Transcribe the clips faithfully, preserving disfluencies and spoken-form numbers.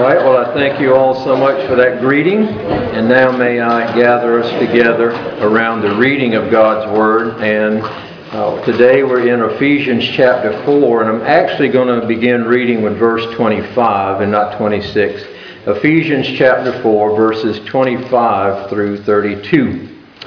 right, well, I thank you all so much for that greeting, and now may I gather us together around the reading of God's Word. And uh, today we're in Ephesians chapter four, and I'm actually going to begin reading with verse twenty-five and not twenty-six. Ephesians chapter four, verses twenty-five through thirty-two.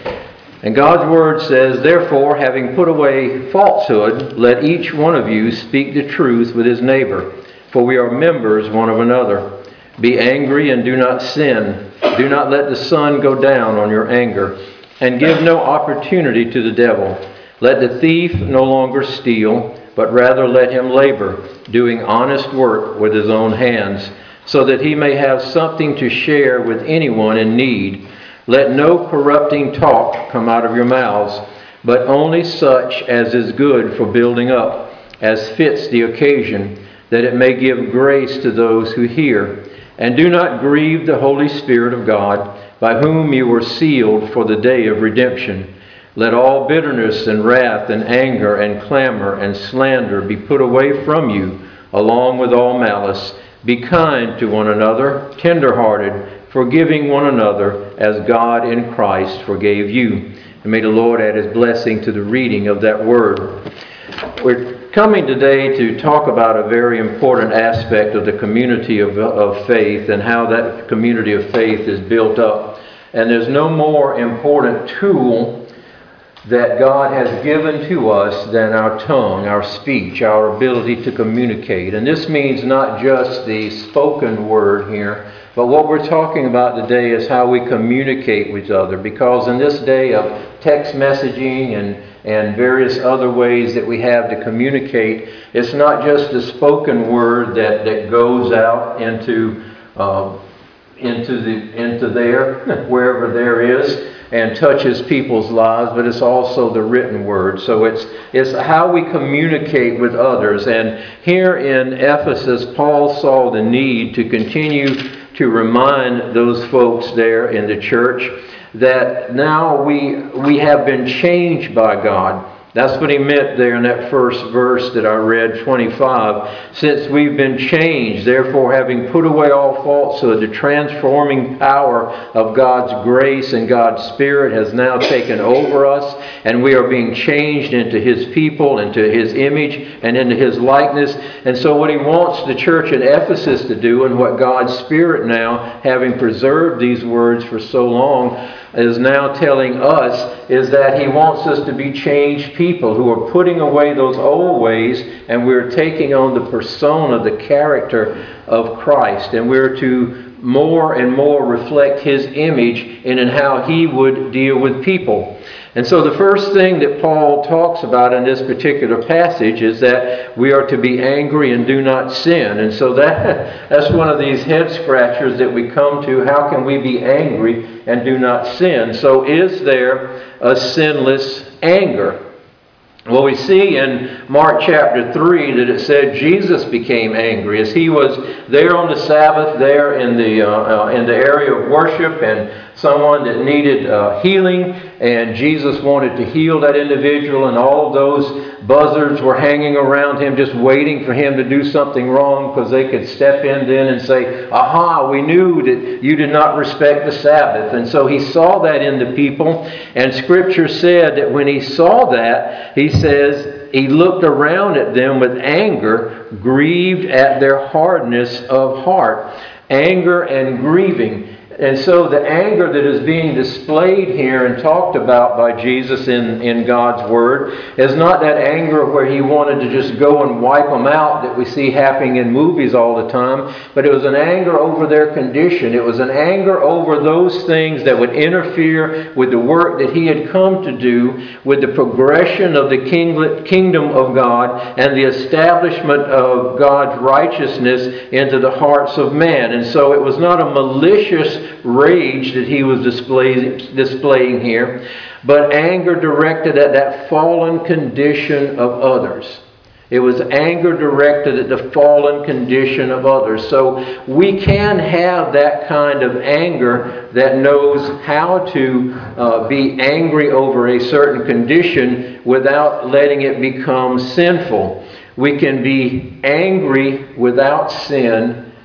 And God's Word says, "Therefore, having put away falsehood, let each one of you speak the truth with his neighbor. For we are members one of another. Be angry and do not sin. Do not let the sun go down on your anger, and give no opportunity to the devil. Let the thief no longer steal, but rather let him labor, doing honest work with his own hands, so that he may have something to share with anyone in need. Let no corrupting talk come out of your mouths, but only such as is good for building up, as fits the occasion, that it may give grace to those who hear. And do not grieve the Holy Spirit of God, by whom you were sealed for the day of redemption. Let all bitterness and wrath and anger and clamor and slander be put away from you, along with all malice. Be kind to one another, tender-hearted, forgiving one another, as God in Christ forgave you." And may the Lord add His blessing to the reading of that word. We're coming today to talk about a very important aspect of the community of, of faith and how that community of faith is built up. And there's no more important tool that God has given to us than our tongue, our speech, our ability to communicate. And this means not just the spoken word here, but what we're talking about today is how we communicate with each other. Because in this day of text messaging and and various other ways that we have to communicate, it's not just the spoken word that, that goes out into uh, into the into there, wherever there is, and touches people's lives, but it's also the written word. So it's it's how we communicate with others. And here in Ephesus, Paul saw the need to continue to remind those folks there in the church that now we we have been changed by God. That's what he meant there in that first verse that I read, twenty-five. Since we've been changed, therefore having put away all falsehood, the transforming power of God's grace and God's Spirit has now taken over us, and we are being changed into His people, into His image, and into His likeness. And so what he wants the church at Ephesus to do, and what God's Spirit now, having preserved these words for so long, is now telling us, is that He wants us to be changed people who are putting away those old ways, and we're taking on the persona, the character of Christ, and we're to more and more reflect His image in and how He would deal with people. And so the first thing that Paul talks about in this particular passage is that we are to be angry and do not sin. And so that that's one of these head scratchers that we come to. How can we be angry and do not sin? So is there a sinless anger? Well, we see in Mark chapter three that it said Jesus became angry as He was there on the Sabbath, there in the uh, uh, in the area of worship, and someone that needed uh, healing, and Jesus wanted to heal that individual, and all those buzzards were hanging around Him just waiting for Him to do something wrong, because they could step in then and say, "Aha, we knew that you did not respect the Sabbath." And so He saw that in the people, and Scripture said that when He saw that, He says, He looked around at them with anger, grieved at their hardness of heart. Anger and grieving. And so the anger that is being displayed here and talked about by Jesus in, in God's Word is not that anger where He wanted to just go and wipe them out that we see happening in movies all the time, but it was an anger over their condition. It was an anger over those things that would interfere with the work that He had come to do, with the progression of the kingdom of God and the establishment of God's righteousness into the hearts of man. And so it was not a malicious rage that He was displaying, displaying here, but anger directed at that fallen condition of others. It was anger directed at the fallen condition of others. So we can have that kind of anger that knows how to uh, be angry over a certain condition without letting it become sinful. We can be angry without sin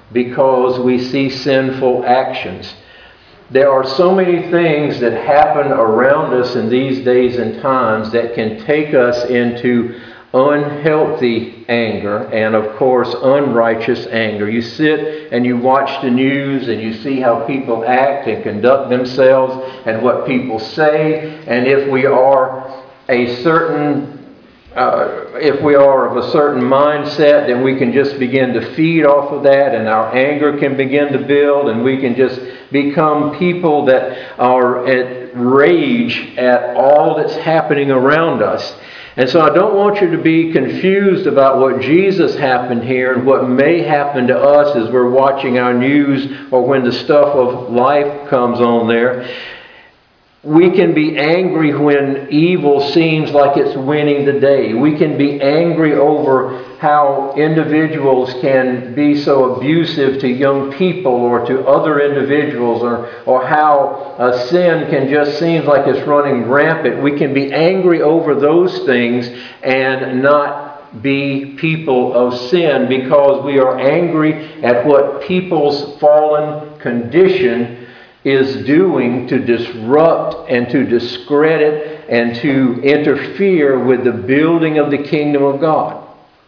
because we see sinful actions. There are so many things that happen around us in these days and times that can take us into unhealthy anger and, of course, unrighteous anger. You sit and you watch the news and you see how people act and conduct themselves and what people say. And if we are a certain Uh, if we are of a certain mindset, then we can just begin to feed off of that, and our anger can begin to build, and we can just become people that are at rage at all that's happening around us. And so I don't want you to be confused about what Jesus happened here and what may happen to us as we're watching our news or when the stuff of life comes on there. We can be angry when evil seems like it's winning the day. We can be angry over how individuals can be so abusive to young people or to other individuals, or, or how uh, sin can just seem like it's running rampant. We can be angry over those things and not be people of sin because we are angry at what people's fallen condition is doing to disrupt and to discredit and to interfere with the building of the kingdom of God.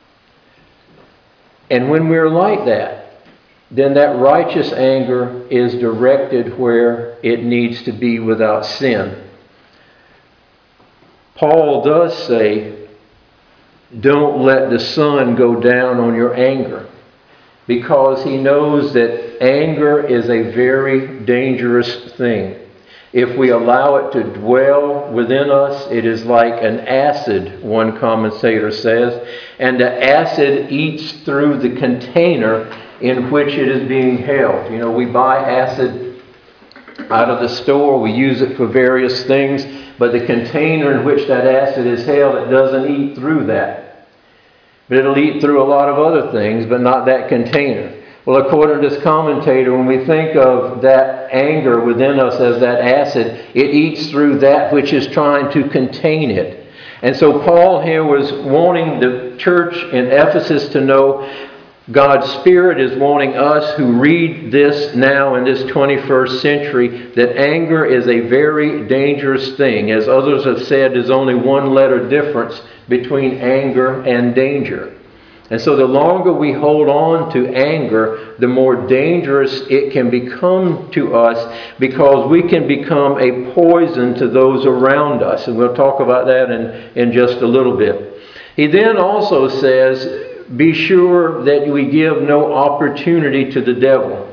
And when we're like that, then that righteous anger is directed where it needs to be without sin. Paul does say, don't let the sun go down on your anger, because he knows that anger is a very dangerous thing. If we allow it to dwell within us, it is like an acid, one commentator says, and the acid eats through the container in which it is being held. You know, we buy acid out of the store, we use it for various things, but the container in which that acid is held, it doesn't eat through that. But it'll eat through a lot of other things, but not that container. Well, according to this commentator, when we think of that anger within us as that acid, it eats through that which is trying to contain it. And so Paul here was wanting the church in Ephesus to know, God's Spirit is wanting us who read this now in this twenty-first century, that anger is a very dangerous thing. As others have said, there's only one letter difference between anger and danger. And so the longer we hold on to anger, the more dangerous it can become to us, because we can become a poison to those around us. And we'll talk about that in, in just a little bit. He then also says, be sure that we give no opportunity to the devil.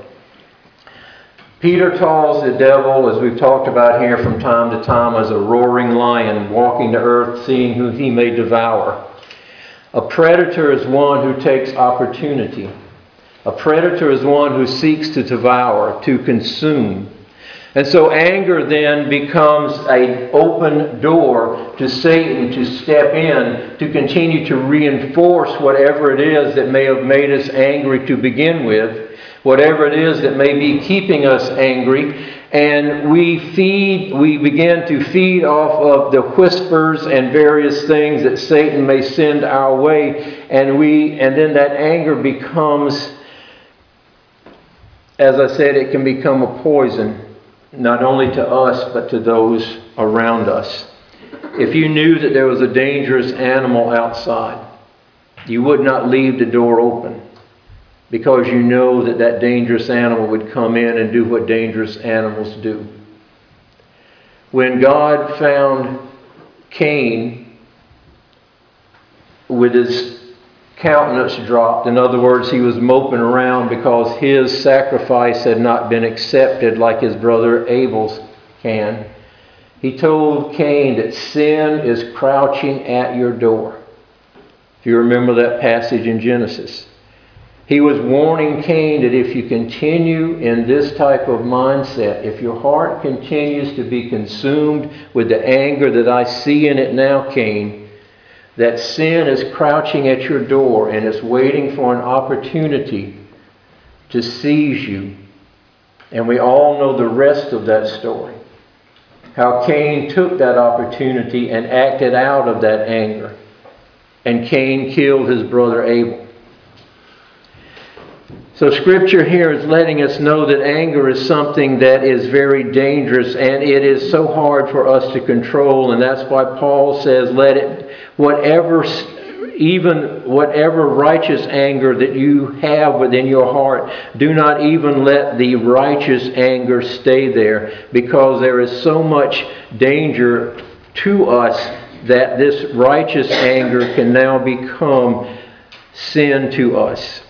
Peter calls the devil, as we've talked about here from time to time, as a roaring lion walking the earth, seeing who he may devour. A predator is one who takes opportunity. A predator is one who seeks to devour, to consume. And so anger then becomes an open door to Satan to step in, to continue to reinforce whatever it is that may have made us angry to begin with, whatever it is that may be keeping us angry. And we feed, we begin to feed off of the whispers and various things that Satan may send our way. And we, and then that anger becomes, as I said, it can become a poison, not only to us, but to those around us. If you knew that there was a dangerous animal outside, you would not leave the door open, because you know that that dangerous animal would come in and do what dangerous animals do. When God found Cain with his countenance dropped, in other words, he was moping around because his sacrifice had not been accepted like his brother Abel's can, he told Cain that sin is crouching at your door. If you remember that passage in Genesis. He was warning Cain that if you continue in this type of mindset, if your heart continues to be consumed with the anger that I see in it now, Cain, that sin is crouching at your door and is waiting for an opportunity to seize you. And we all know the rest of that story. How Cain took that opportunity and acted out of that anger. And Cain killed his brother Abel. So Scripture here is letting us know that anger is something that is very dangerous, and it is so hard for us to control, and that's why Paul says, let it, whatever, even whatever righteous anger that you have within your heart, do not even let the righteous anger stay there, because there is so much danger to us that this righteous anger can now become sin to us.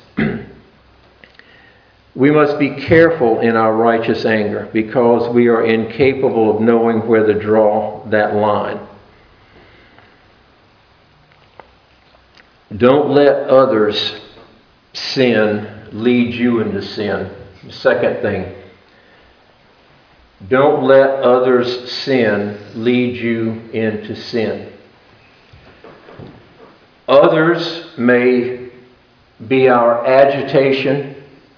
We must be careful in our righteous anger, because we are incapable of knowing where to draw that line. Don't let others' sin lead you into sin. Second thing, don't let others' sin lead you into sin. Others may be our agitation.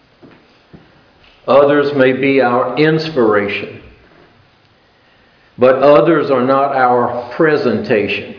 Others may be our inspiration, but others are not our presentation.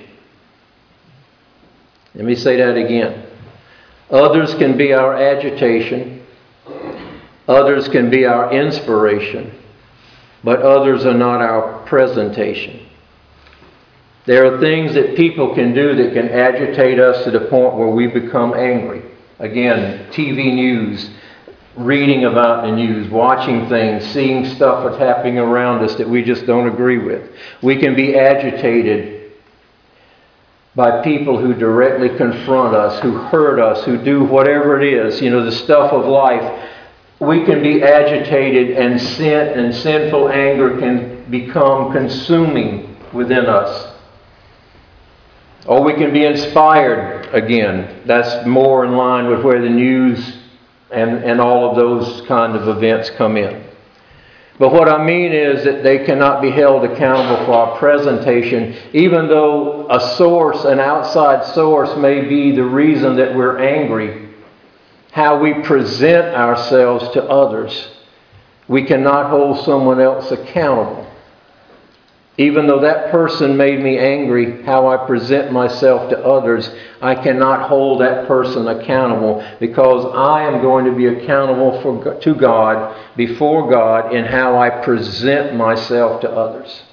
Let me say that again. Others can be our agitation. Others can be our inspiration, but others are not our presentation. There are things that people can do that can agitate us to the point where we become angry. Again, T V news, reading about the news, watching things, seeing stuff that's happening around us that we just don't agree with. We can be agitated by people who directly confront us, who hurt us, who do whatever it is, you know, the stuff of life. We can be agitated, and sin and sinful anger can become consuming within us. Or we can be inspired again. That's more in line with where the news And, and all of those kind of events come in. But what I mean is that they cannot be held accountable for our presentation, even though a source, an outside source, may be the reason that we're angry. How we present ourselves to others, we cannot hold someone else accountable. Even though that person made me angry, how I present myself to others, I cannot hold that person accountable, because I am going to be accountable for, to God, before God, in how I present myself to others.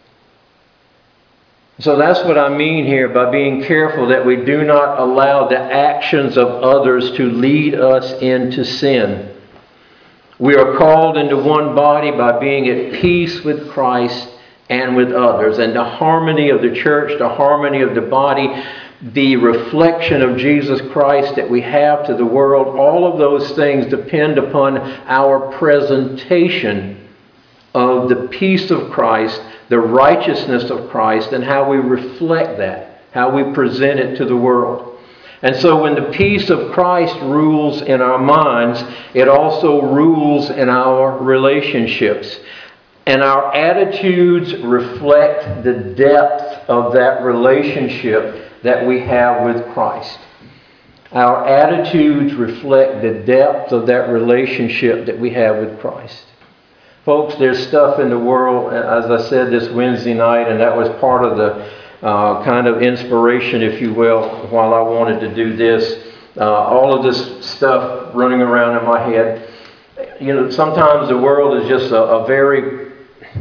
So that's what I mean here by being careful that we do not allow the actions of others to lead us into sin. We are called into one body by being at peace with Christ and with others. And the harmony of the church, the harmony of the body, the reflection of Jesus Christ that we have to the world, all of those things depend upon our presentation of the peace of Christ, the righteousness of Christ, and how we reflect that, how we present it to the world. And so when the peace of Christ rules in our minds, it also rules in our relationships. And our attitudes reflect the depth of that relationship that we have with Christ. Our attitudes reflect the depth of that relationship that we have with Christ. Folks, there's stuff in the world, as I said this Wednesday night, and that was part of the uh, kind of inspiration, if you will, while I wanted to do this. Uh, all of this stuff running around in my head. You know, sometimes the world is just a, a very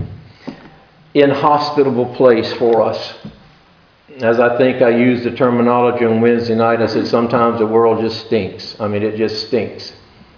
inhospitable place for us. As I think I used the terminology on Wednesday night, I said sometimes the world just stinks. I mean, it just stinks.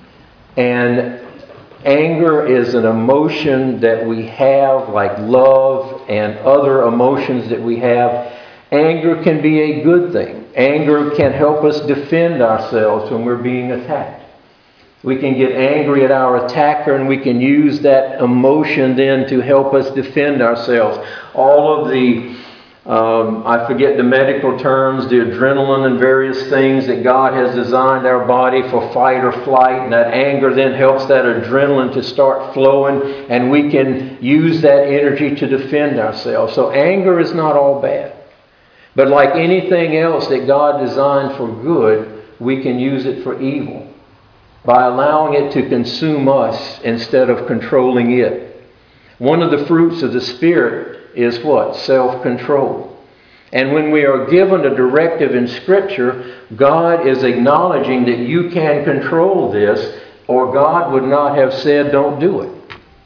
And anger is an emotion that we have, like love and other emotions that we have. Anger can be a good thing. Anger can help us defend ourselves when we're being attacked. We can get angry at our attacker, and we can use that emotion then to help us defend ourselves. All of the, um, I forget the medical terms, the adrenaline and various things that God has designed our body for fight or flight, and that anger then helps that adrenaline to start flowing, and we can use that energy to defend ourselves. So anger is not all bad. But like anything else that God designed for good, we can use it for evil, by allowing it to consume us instead of controlling it. One of the fruits of the Spirit is what? Self-control. And when we are given a directive in Scripture, God is acknowledging that you can control this, or God would not have said, don't do it.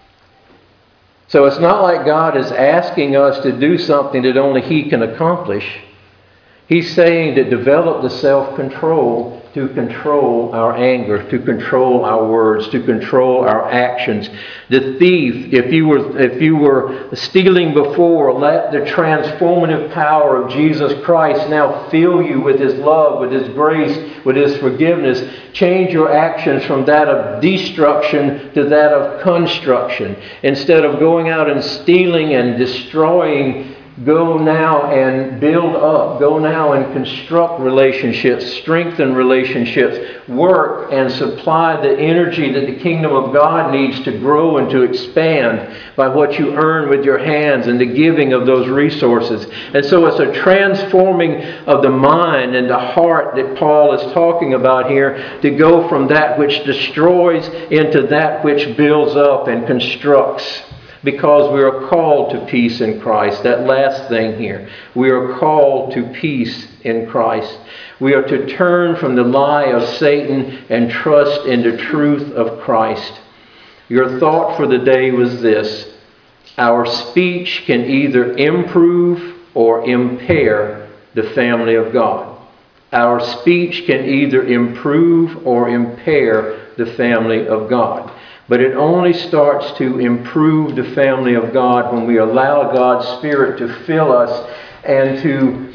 So it's not like God is asking us to do something that only He can accomplish. He's saying to develop the self-control to control our anger, to control our words, to control our actions. The thief, if you were if you were stealing before, let the transformative power of Jesus Christ now fill you with His love, with His grace, with His forgiveness. Change your actions from that of destruction to that of construction. Instead of going out and stealing and destroying, go now and build up. Go now and construct relationships, strengthen relationships, work and supply the energy that the kingdom of God needs to grow and to expand by what you earn with your hands and the giving of those resources. And so it's a transforming of the mind and the heart that Paul is talking about here, to go from that which destroys into that which builds up and constructs. Because we are called to peace in Christ. That last thing here. We are called to peace in Christ. We are to turn from the lie of Satan and trust in the truth of Christ. Your thought for the day was this: our speech can either improve or impair the family of God. Our speech can either improve or impair the family of God. But it only starts to improve the family of God when we allow God's Spirit to fill us and to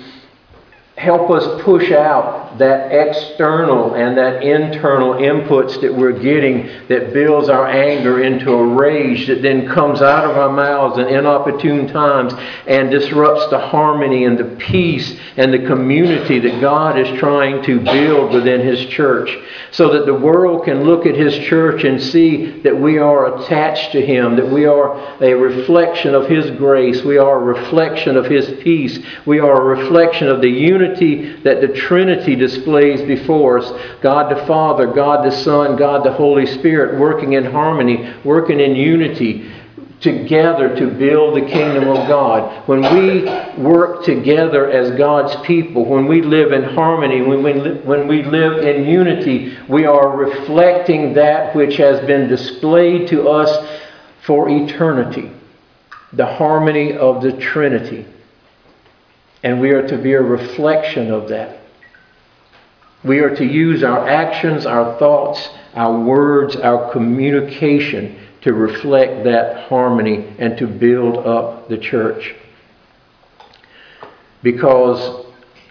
help us push out that external and that internal inputs that we're getting that builds our anger into a rage that then comes out of our mouths in inopportune times and disrupts the harmony and the peace and the community that God is trying to build within His church, so that the world can look at His church and see that we are attached to Him, that we are a reflection of His grace, we are a reflection of His peace, we are a reflection of the unity that the Trinity displays before us. God the Father, God the Son, God the Holy Spirit, working in harmony, working in unity, together to build the kingdom of God. When we work together as God's people, when we live in harmony, when we, li- when we live in unity, we are reflecting that which has been displayed to us for eternity. The harmony of the Trinity. And we are to be a reflection of that. We are to use our actions, our thoughts, our words, our communication to reflect that harmony and to build up the church. Because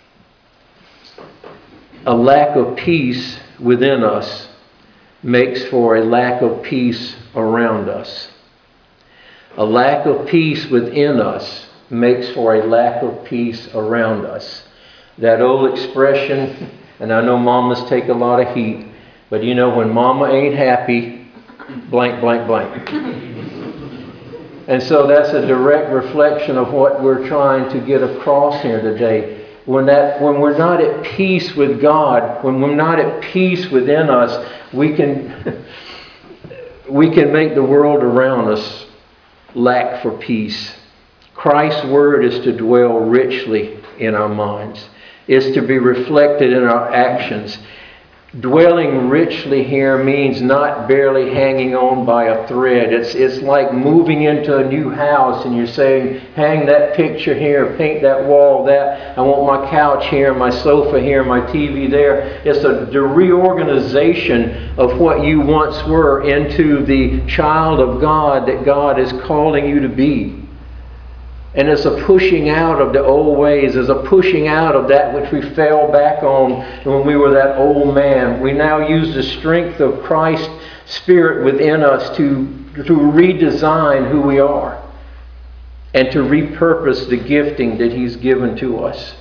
a lack of peace within us makes for a lack of peace around us. A lack of peace within us makes for a lack of peace around us. That old expression, and I know mamas take a lot of heat, but you know, when mama ain't happy, blank, blank, blank. And so that's a direct reflection of what we're trying to get across here today. When that, when we're not at peace with God, when we're not at peace within us, we can, we can make the world around us lack for peace. Christ's Word is to dwell richly in our minds. It's to be reflected in our actions. Dwelling richly here means not barely hanging on by a thread. It's, it's like moving into a new house and you're saying, hang that picture here, paint that wall, that. I want my couch here, my sofa here, my T V there. It's a the reorganization of what you once were into the child of God that God is calling you to be. And it's a pushing out of the old ways. It's a pushing out of that which we fell back on when we were that old man. We now use the strength of Christ's Spirit within us to, to redesign who we are and to repurpose the gifting that He's given to us.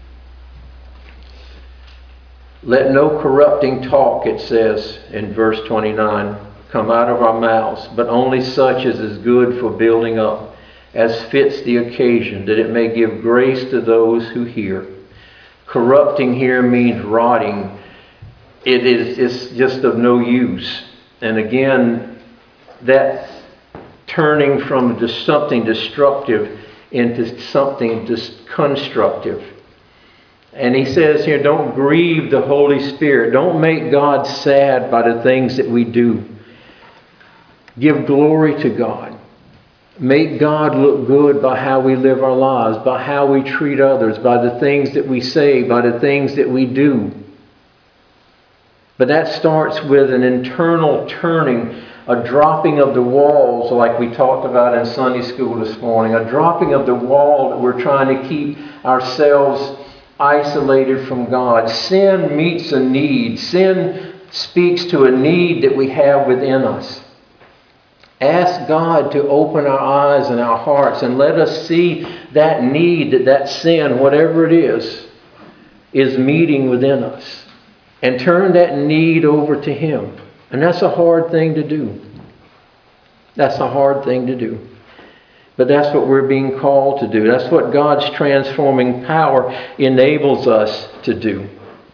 Let no corrupting talk, it says in verse twenty-nine, come out of our mouths, but only such as is good for building up, as fits the occasion, that it may give grace to those who hear. Corrupting here means rotting. It is it's just of no use. And again, that turning from just something destructive into something just constructive. And he says here, don't grieve the Holy Spirit. Don't make God sad by the things that we do. Give glory to God. Make God look good by how we live our lives, by how we treat others, by the things that we say, by the things that we do. But that starts with an internal turning, a dropping of the walls, like we talked about in Sunday school this morning, a dropping of the wall that we're trying to keep ourselves isolated from God. Sin meets a need. Sin speaks to a need that we have within us. Ask God to open our eyes and our hearts and let us see that need, that that sin, whatever it is, is meeting within us. And turn that need over to Him. And that's a hard thing to do. That's a hard thing to do. But that's what we're being called to do. That's what God's transforming power enables us to do.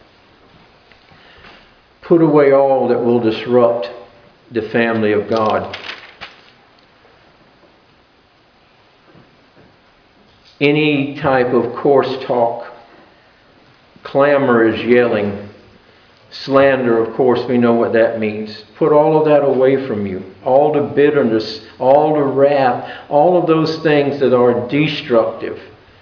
Put away all that will disrupt the family of God. Any type of coarse talk, clamor is yelling. Slander, of course, we know what that means. Put all of that away from you. All the bitterness, all the wrath, all of those things that are destructive.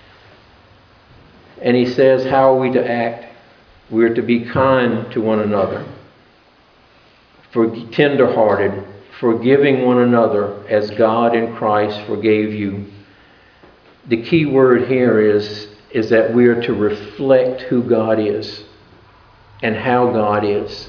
And he says, how are we to act? We are to be kind to one another, for tender-hearted, forgiving one another as God in Christ forgave you. The key word here is, is that we are to reflect who God is and how God is.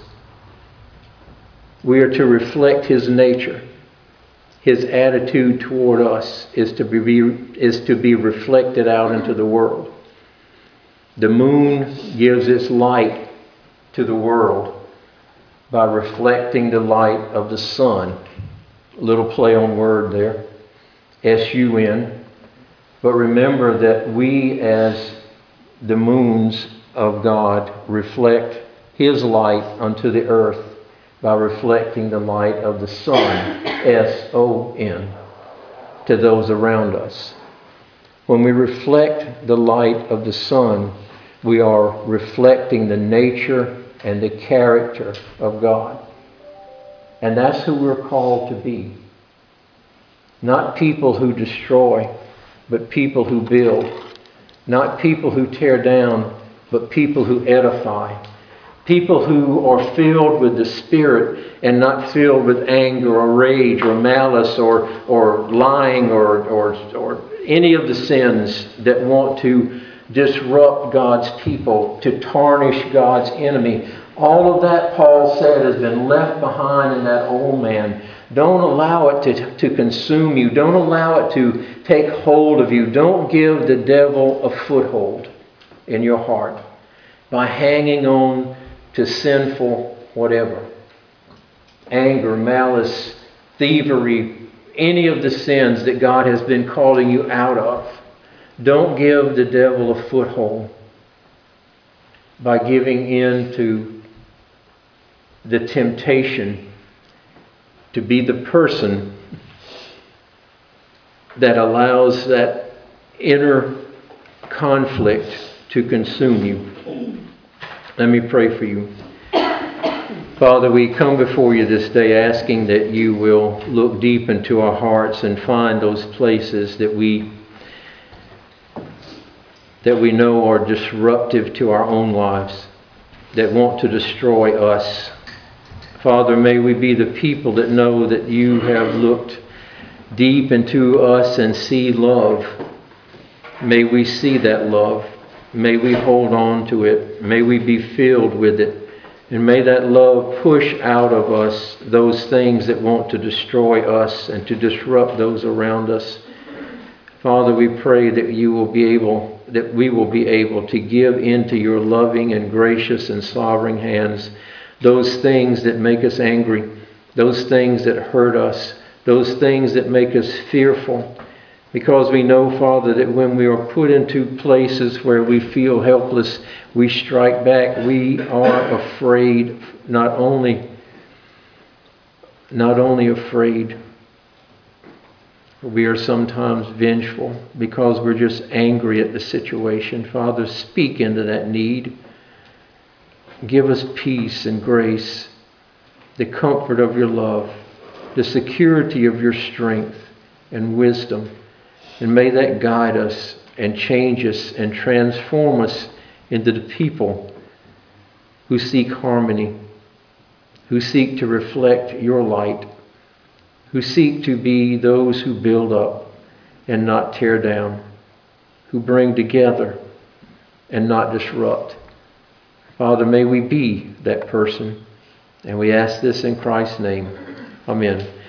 We are to reflect His nature. His attitude toward us is to be, is to be reflected out into the world. The moon gives its light to the world by reflecting the light of the sun. A little play on word there. S U N. But remember that we as the moons of God reflect His light unto the earth by reflecting the light of the sun, S O N, to those around us. When we reflect the light of the sun, we are reflecting the nature and the character of God. And that's who we're called to be. Not people who destroy, but people who build. Not people who tear down, but people who edify. People who are filled with the Spirit and not filled with anger or rage or malice or, or lying or, or, or any of the sins that want to disrupt God's people, to tarnish God's enemy. All of that, Paul said, has been left behind in that old man. Don't allow it to, to consume you. Don't allow it to take hold of you. Don't give the devil a foothold in your heart by hanging on to sinful whatever. Anger, malice, thievery, any of the sins that God has been calling you out of. Don't give the devil a foothold by giving in to the temptation to be the person that allows that inner conflict to consume you. Let me pray for you. Father, we come before you this day asking that you will look deep into our hearts and find those places that we that we know are disruptive to our own lives, that want to destroy us. Father, may we be the people that know that you have looked deep into us and see love. May we see that love. May we hold on to it. May we be filled with it. And may that love push out of us those things that want to destroy us and to disrupt those around us. Father, we pray that you will be able, that we will be able to give into your loving and gracious and sovereign hands those things that make us angry, those things that hurt us, those things that make us fearful. Because we know, Father, that when we are put into places where we feel helpless, we strike back. We are afraid, not only, not only afraid We are sometimes vengeful because we're just angry at the situation. Father, speak into that need. Give us peace and grace, the comfort of your love, the security of your strength and wisdom. And may that guide us and change us and transform us into the people who seek harmony, who seek to reflect your light, who seek to be those who build up and not tear down, who bring together and not disrupt. Father, may we be that person. And we ask this in Christ's name. Amen.